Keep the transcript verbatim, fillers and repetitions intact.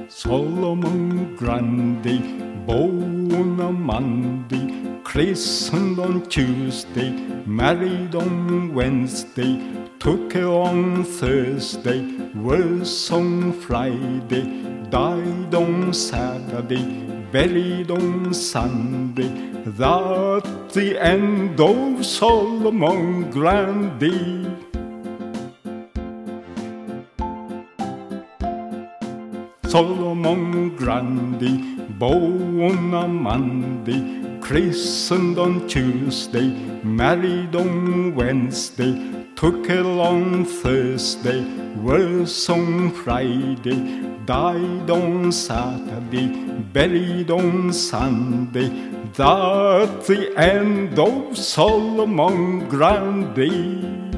Solomon Grundy, born on Monday, christened on Tuesday, married on Wednesday, took her on Thursday, was on Friday, died on Saturday, buried on Sunday. That's the end of Solomon Grundy. Solomon Grundy, born on Monday, christened on Tuesday, married on Wednesday, took her on Thursday, was on Friday, died on Saturday, buried on Sunday. That's the end of Solomon Grundy.